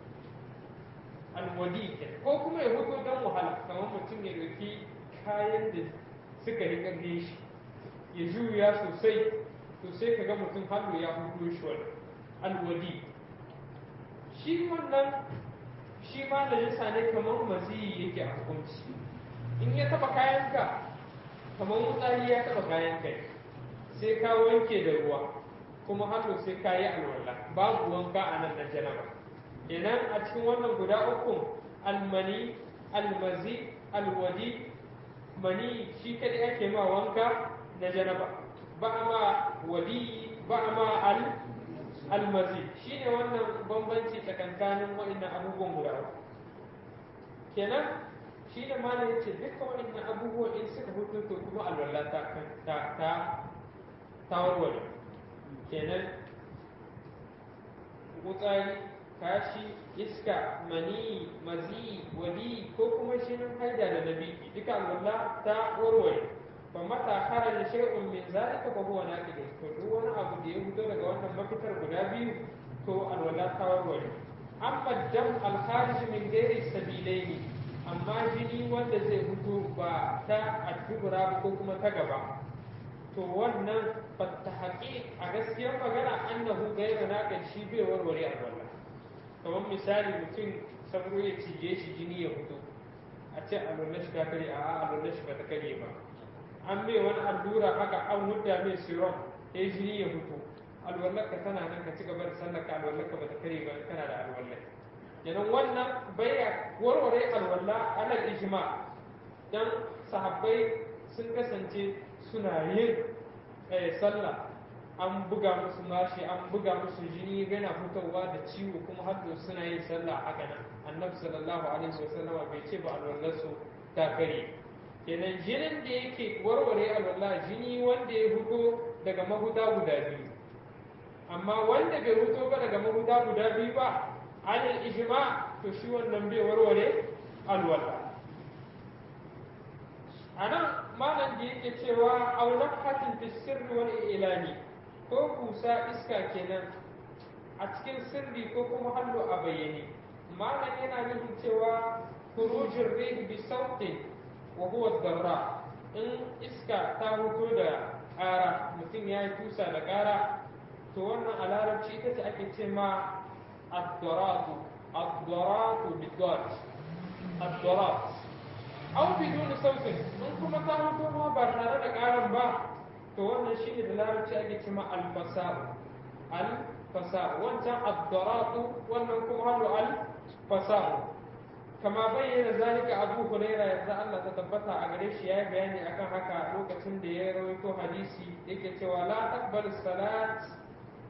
alwadi ko kuma ya huto don wahala, kamar mutum ya ɗauki kayan da suka riƙarfe shi ya juya sosai kaga mutum hannu ya huto shi wani alwadi. Shi wannan shi ma najasa ne kamar maziyi yake a hukunci, in ya taba kayanka kamar wutsari ya taba kayanka, sai ka wanke da ruwa kuma hannu sai ka yi alwala, babu wanka a nan na janaba. Idan a cikin wannan guda uku almani, almazi, alwadi, mani shi kadai ake ma wanka na janaba, ba ma wadi ba ma almazi. Shi ne wannan bambanci tsakankanin waɗannan abubuwan guda uku. Kenan shi ne ma ya ce duka waɗannan abubuwan in suka hutu to kuma alwala ta warware. Kenan wutsari, kashi, iska, mani, mazi, wadi ko kuma shinin haida da nabi duka alwala ta warware. fa mata kharaja shay'un min zalika fa huwa naqid, to duk wani abu da ya fito daga wannan mafitar guda biyu to alwala ta warware. Amma dam al-kharij min ghairi sabilaini, amma jini wanda zai fito ba ta addubura ko kuma ta gaba, to wannan fatta haƙi a gaskiyar magana annahu ghairu naqid, shi bai warware alwala. kamar misali mutum sabro ya cije shi jini ya fito, a ce alwala shi ta kare, a alwala shi ba ta kare ba. An mai wani allura haka an hudda mai serum ya jini ya fito, alwallarka tana nan, ka ci gaba da sallaka, alwallarka ba ta kare ba, kana da alwallar. Kenan wannan bai warware alwala alal ijma, dan sahabbai sun kasance suna yin sallah, an buga musu mashi, an buga musu jini yana fitowa da ciwo, kuma har suna yin sallah haka nan. Annabi sallallahu alaihi wasallam bai ce ba alwallarsu ta kare. Kenan jinin da yake warware alwala jini wanda ya fito daga mahuda guda biyu, amma wanda bai fito ba daga mahuda guda biyu ba alal ijma, to shi wannan bai warware alwala. anan malam da yake cewa aw nafhatin fi sirri wal ilani, ko kusa iska kenan a cikin sirri ko kuma hallo a bayyane. Malam yana nufin cewa khurujur rih bi sautin wa huwa darra, in iska ta fito da ƙara, mutum ya yi tusa da ƙara, to wannan a larabci ita ce ake ce ma ad-daratu bid-dad, ad-darat. Aw bidun sautin, in kuma ta fito ma ba tare da ƙaran ba, to wannan shine da larabci ake ce ma al-fasa'u, wancan ad-daratu, wannan kuma hallo al-fasa'u. Kama bayyana zalika Abu Huraira, yanzu Allah ta tabbata a gare shi, ya yi bayani akan haka lokacin da ya rawaito hadisi yake cewa la taqbalu salat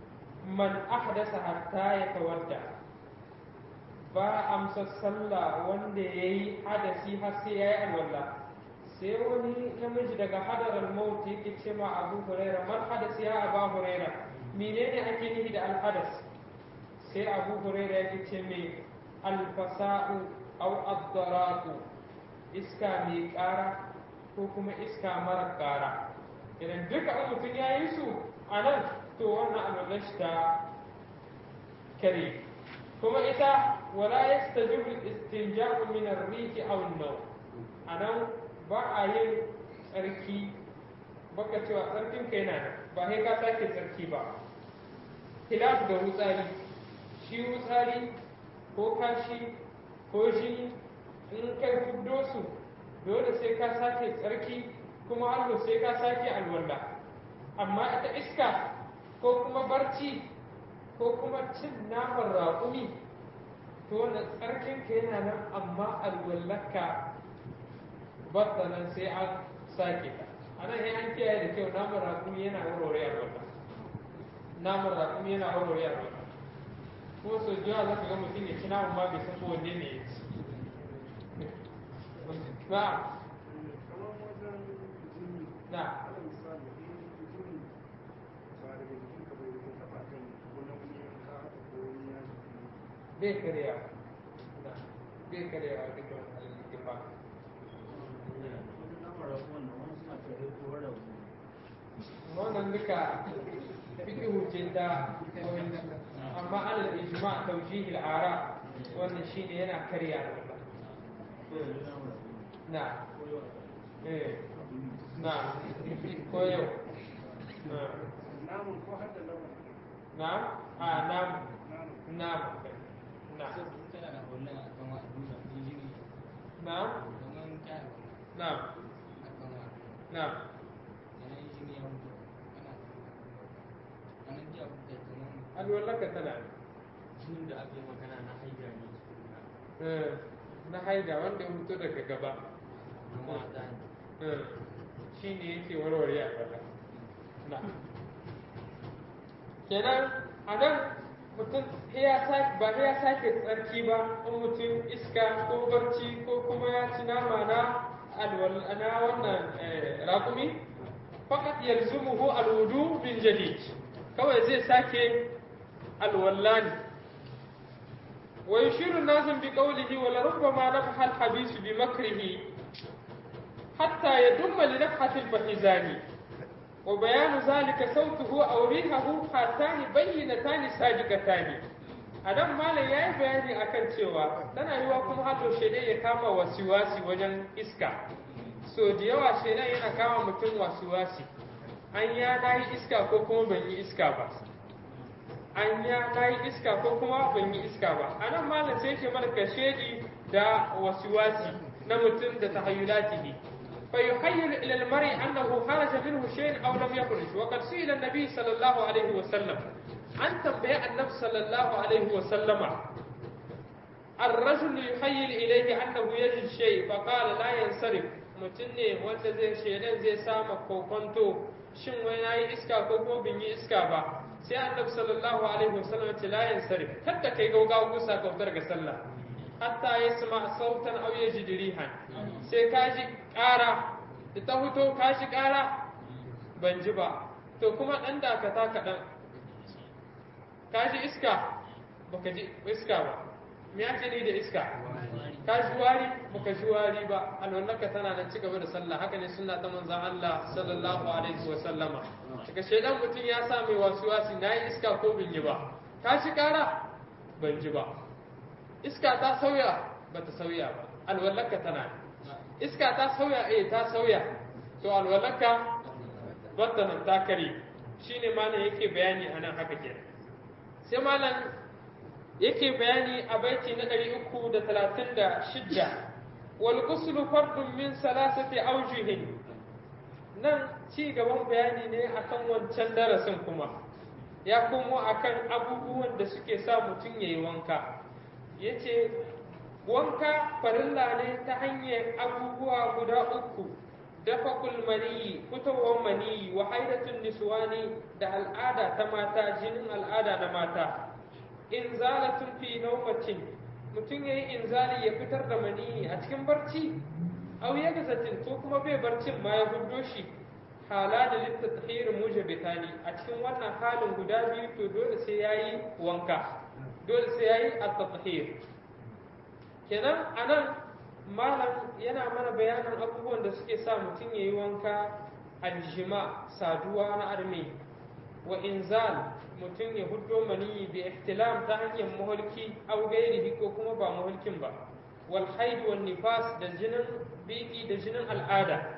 man ahdasa hatta ya tawadda, ba amsa sallah wanda yayi hadasi har sai yayi alwala. sai wani namiji daga hadarar maut yake ce ma Abu Huraira, man hadas ya Abu Huraira, menene ake nufi da alhadas? sai Abu Huraira yake ce mai alfasa'u aw ad-daraqu, iska mai ƙara ko kuma iska mara ƙara. idan duka mutum ya yi su a nan, to wannan alwalar shi ta kare. kuma ita wala yastajibu al-istinja'u min ar-rihi aw an-nawm, anan ba a yin tsarki, baka cewa tsarkin ka yana nan, ba sai ka sake tsarki ba. Khilaf da wutsari, shi wutsari ko kashi ko jini in kai fuddo su dole sai ka sake tsarki, kuma allo sai ka sake alwala. amma ita iska ko kuma barci ko kuma cin naman raƙumi, to wannan tsarkin ka yana nan, amma alwallaka batta nan sai an sake ta. a nan an kiyaye da kyau, naman raƙumi yana warware alwala, naman raƙumi yana warware alwala. ko so jiya za ka ga mutum ya ci naman ma bai san ko wanne ne ya ci. na bai karya, bai karya a dukkan al'ittifa. wannan duka fikihu ce ta amma alal ijma tawjih al-ara, wannan shine yana karya na na ko yau na a nam nam na na na alwallaka tana jinin da aka yi magana na haida ne na haida wanda ya fito daga gaba na shi ne yake warware a gaba. na kenan a nan mutum ba ya sake tsarki ba, in mutum iska ko barci ko kuma ya ci nama na wannan raƙumi, fakat yalzumuhu alwudu bin jadid, kawai zai sake alwalla ne. wa yushiru nazim bi qawlihi wa la rubbama nafha al-habis bi makrihi hatta yadumma li nafhati al-bahizani wa bayanu zalika sautuhu aw rihahu hatani bayyinatani sadiqatani. adan malam yayi bayani akan cewa tana yiwa kuma hato shede ya kama wasiwasi wajen iska. so da yawa shedan yana kama mutum wasiwasi, an ya nayi iska ko kuma ban yi iska ba, an ya nayi iska ko kuma ban yi iska ba. anan malam sai yake mana kashedi da wasiwasi na mutum da tahayyulatihi. فيخيل إلى المرء أنه خرج منه شيء أو لم يخرج. وقد سئل النبي صلى الله عليه وسلم أن تنبئ النبي صلى الله عليه وسلم الرجل يخيل إليه أنه يجد شيء فقال لا ينصرف. متني وانت زي شيئا زي سامك وكنتو shin wai nayi iska ko kuma bin yi iska ba, sai annabi sallallahu alaihi wasallam ce la yansarif, kada kai gaugawa gusa kautar ga sallah, hatta yasma sautan aw yajid rihan, sai ka ji ƙara da ta fito, ka ji ƙara ban ji ba, to kuma dan dakata kaɗan, ka ji iska baka ji iska ba, me ake ni da iska? ka ji wari baka ji wari ba, alwallaka tana nan ci gaba da sallah. haka ne sunna ta manzon Allah sallallahu alaihi wa sallama. daga shedan mutum ya sa mai wasuwasi, nayi iska ko bin yi ba, ka ji ƙara ban ji ba, iska ta sauya ba ta sauya ba, alwallaka tana. iska ta sauya ta sauya, to alwallaka bata nan ta kare. shine malam yake bayani anan haka kenan. sai malam yake bayani a baiti na 336, wal ghuslu fardun min salasati awjuhin. nan ci gaban bayani ne akan wancan darasin, kuma ya komo akan abubuwan da suke sa mutum yayi wanka. yace wanka farilla ne ta hanyar abubuwa guda uku dafakul maniyi fitowar maniyi wa haidatun niswani da al'ada ta mata jinin al'ada na mata inzalatun fi nawmatin mutum yayi inzali ya fitar da maniyi a cikin barci aw yagazatin ko kuma bai barcin ma ya huddo shi halal litatahhir mujabitani a cikin wannan halin guda biyu to dole sai yayi wanka dole sai yayi at-tatahhir kenan anan malam yana mana bayanin abubuwan da suke sa mutum yayi wanka aljima saduwa na armi wa inzal mutum ya huddo maniyi bi ihtilam ta hanyar muhulki aw gairihi ko kuma ba muhulkin ba wal haid wan nifas da jinin biki da jinin al'ada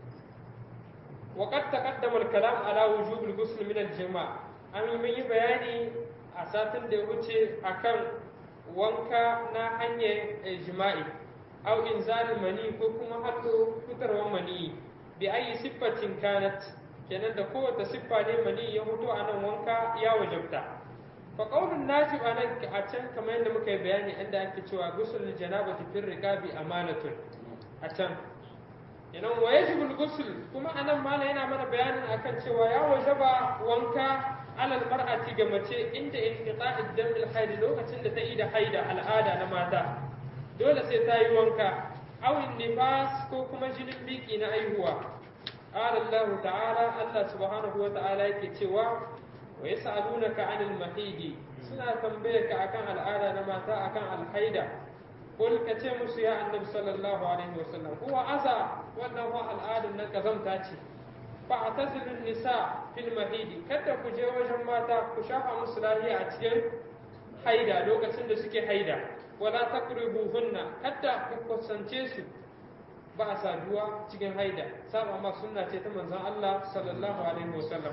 وقد تقدم الكلام على وجوب الغسل من الجماع an yi bayani a satin da ya wuce akan wanka na hanyar jima'i au inzalin mani ko kuma haɗo fitarwar mani bi ayi siffatin kanat kenan da kowace siffa ne mani ya fito a nan wanka ya wajabta fa qaulun najib anan a can kamar yadda muka yi bayani inda ake cewa ghusl janabati fil riqabi amanatun a can idan wa yajibu al-ghusl kuma anan mala yana mana bayanin akan cewa ya wajaba wanka alal mar'ati ga mace inda inqita'id dam al-haid lokacin da ta yi da haida al'ada na mata dole sai ta yi wanka aw nifas ko kuma jinin biki na aihuwa qala Allah ta'ala Allah subhanahu wa ta'ala yake cewa wa yas'alunaka 'anil mahidi suna tambaye ka akan al'ada na mata akan al-haida قل كتير يا النبي صلى الله عليه وسلم هو أذى وأنه الآد أنك زمتاتي فاعتزل النساء في المهيد كتا كجي وجه ماتا كشافة مسلاهية أتين حيدا لو كتن سكي حيدا ولا تقربوهن كتا كسنتيسو بأسا جوا تكين حيدا سابع ما سنة تتمنى الله صلى الله عليه وسلم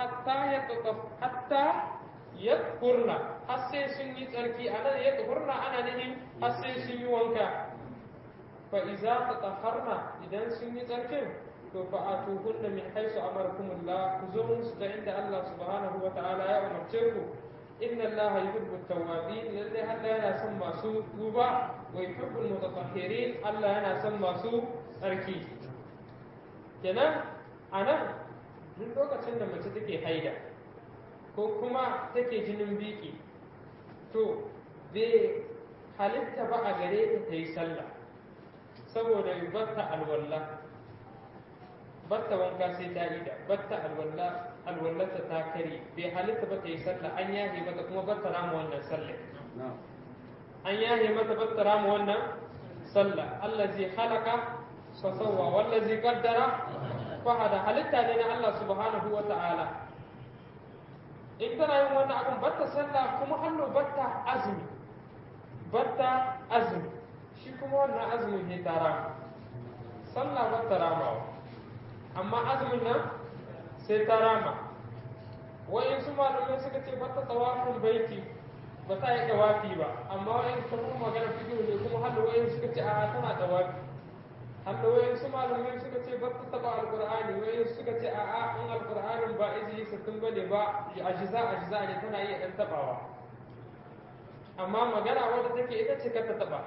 حتى yadkurna har sai sun yi tsarki anan yadkurna ana nufin har sai sun yi wanka fa iza tatahharna idan sun yi tsarkin to fa atuhunna min haythu amarakumullah ku zo musu da inda Allah subhanahu wa ta'ala ya umarce ku inna Allah yuhibbu at-tawwabin lalle Allah yana son masu tuba wa yuhibbu al-mutatahhirin Allah yana son masu tsarki kenan anan duk lokacin da mace take haida ko kuma take jinin biki to bai halitta ba a gare ta yi sallah saboda batta alwalla batta wanka sai ta ida batta alwallata ta kare bai halitta ba ta yi sallah an yahe mata kuma batta rama wannan sallah an yahe mata batta rama wannan sallah allazi khalaqa fa sawwa wallazi qaddara fa hada halitta ne na Allah subhanahu wa ta'ala in tana yin wannan abin batta sallah kuma hannu batta azumi shi kuma wannan azumin ne ta rama sallah batta ramawa amma azumin nan sai ta rama wa'in su malamai suka ce batta tawafin baiti ba ta yi tawafi ba amma wa'in su kuma magana fikiru ne kuma hannu wa'in suka ce a tana tawafi hannu wa'in su malamai suka ce batta taba alqur'ani wa'in suka ce a'a in alqur'anin ba izini sittin bane ba ajiza ne tana iya dan tabawa amma magana wadda take ita ce ka ta taba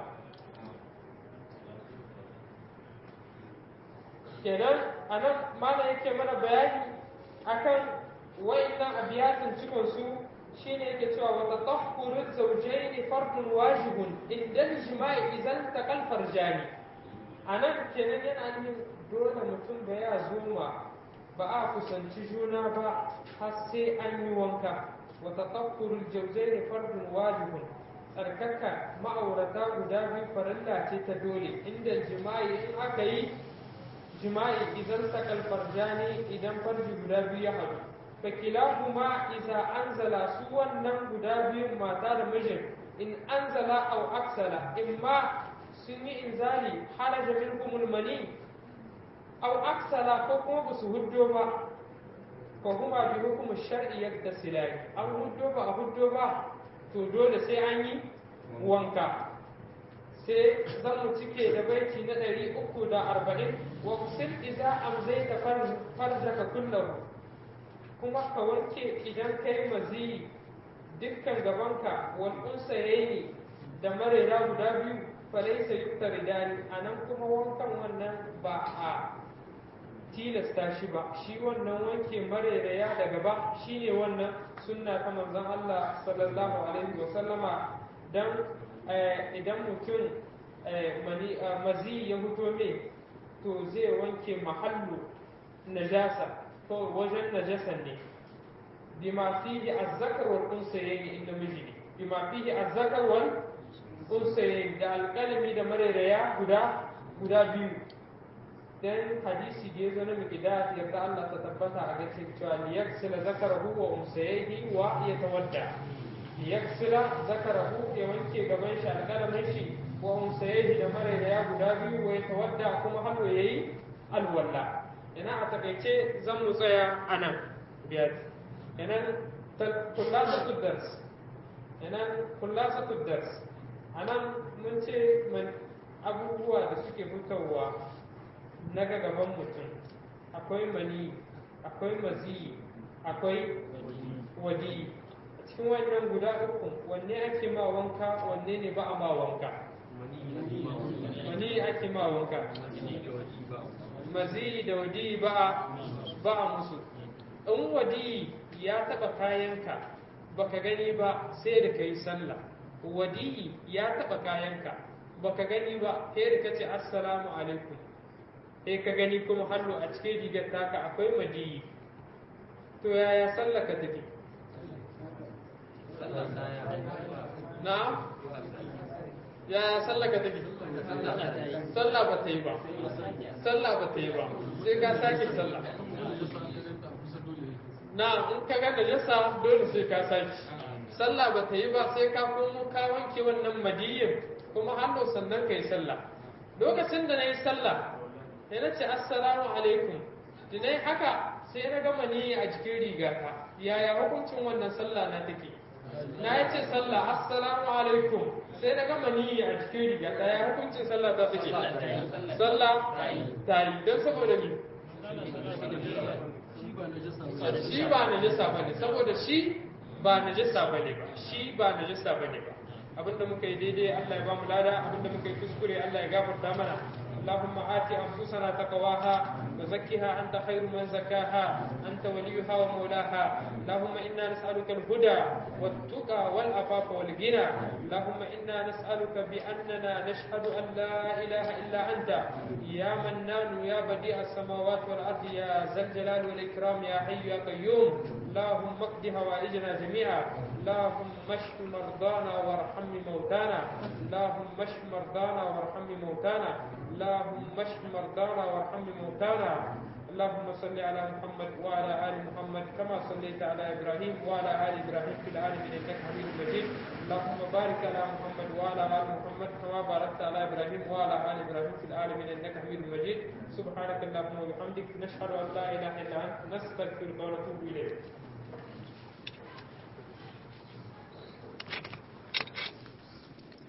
kenan anan malam yake mana bayani akan wa'innan abiyatin cikon su shine yake cewa wa tatahhuru zawjayn fardun wajibun inda jima'i idan taqal farjani anan kenan yana nufin dole mutum da ya zuma ba a kusanci juna ba har sai an yi wanka wa tatahhurul zawjayn fardun wajibun tsarkaka ma'aurata guda biyu farilla ce ta dole inda jima'i in aka yi jima'i idan takal farjani idan farji guda biyu ya haɗu fa kilahuma idza anzala su wannan guda biyun mata da mijin in anzala aw aksala imma sun yi inzali haraja minhumul mani aw aksala ko kuma ba su huddo ba ko kuma bi hukumin shar'i yadda silai an huddo ba a huddo ba to dole sai an yi wanka sai zan mu cike da baiti na 340 wa kusil idza amzaita farjaka kullahu kuma ka wanke idan kai mazi dukkan gabanka wal unsayni da marera guda biyu falaisa yuktaridani anan kuma wankan wannan ba a tilasta shi ba, shi wannan wanke marairaya da gaba shine wannan sunna ta manzon Allah sallallahu alaihi wa sallama. Dan idan mutum mazi ya fito mai, to zai wanke mahallu najasa ko wajen najasan ne, bima fihi azzakar wal unsayayn inda miji ne, bima fihi azzakar wal unsayayn da alƙalami da marairaya guda biyu. Dan hadisi da ya zo na miqdad yarda Allah ta tabbata a ga cewa liyaksila zakarahu wa unsayayhi wa yatawadda, liyaksila zakarahu ya wanke gaban shi alƙalamin shi wa unsayayhi da marairaya guda biyu wa yatawadda kuma hannu yayi alwalla. Ina a takaice zan mu tsaya a nan biyar. Inan kullasatud dars, a nan mun ce abubuwa da suke fitowa na gaban mutum, akwai mani, akwai mazi, akwai wadi. A cikin wannan guda uku wanne ake ma wanka, wanne ne ba a ma wanka? Mani ake ma wanka, mazi da wadi ba a musu. In wadi ya taba kayanka baka gani ba sai da kai sallah, wadi ya taba kayanka baka gani ba sai da kace assalamu alaikum, sai ka gani kuma hallo a cikin rigar taka akwai madi, to yaya sallah ka take? Na yaya sallah ka take? Sallah ba ta yi ba, sai ka sake sallah. Na in ka ga najasa dole sai ka sake sallah, ba ta yi ba sai ka komo ka wanke wannan madiyin kuma hannu sannan ka yi sallah. Lokacin da na yi sallah sai na ce assalamu alaikum, da na yi haka sai na gama ni a jikin rigata, yaya hukuncin wannan sallah na take? Na yi ce sallah assalamu alaikum sai na gama ni a jikin rigata, yaya hukuncin sallah ta take? Sallah ta yi, don saboda ni shi ba najasa bane, saboda shi ba najasa bane ba. Abinda muka yi daidai Allah ya ba mu lada, abinda muka yi kuskure Allah ya gafarta mana. اللهم آت أنفسنا تقواها وزكها أنت خير من زكاها أنت وليها ومولاها. اللهم إنا نسألك الهدى والتقى والعفاف والغنى. اللهم إنا نسألك بأننا نشهد أن لا إله إلا أنت يا منان يا بديع السماوات والأرض يا ذا الجلال والإكرام يا حي يا قيوم. اللهم اقض هوائجنا جميعا. اللهم اشف مرضانا وارحم موتانا. اللهم اشف مرضانا وارحم موتانا. اللهم اشف مرضانا وارحم موتانا. اللهم صل على محمد وعلى آل محمد كما صليت على إبراهيم وعلى آل إبراهيم في العالمين إنك حميد مجيد. اللهم بارك على محمد وعلى آل محمد كما باركت على إبراهيم وعلى آل إبراهيم في العالمين إنك حميد مجيد. سبحانك اللهم وبحمدك نشهد أن لا إله إلا أنت نستغفرك ونتوب إليك.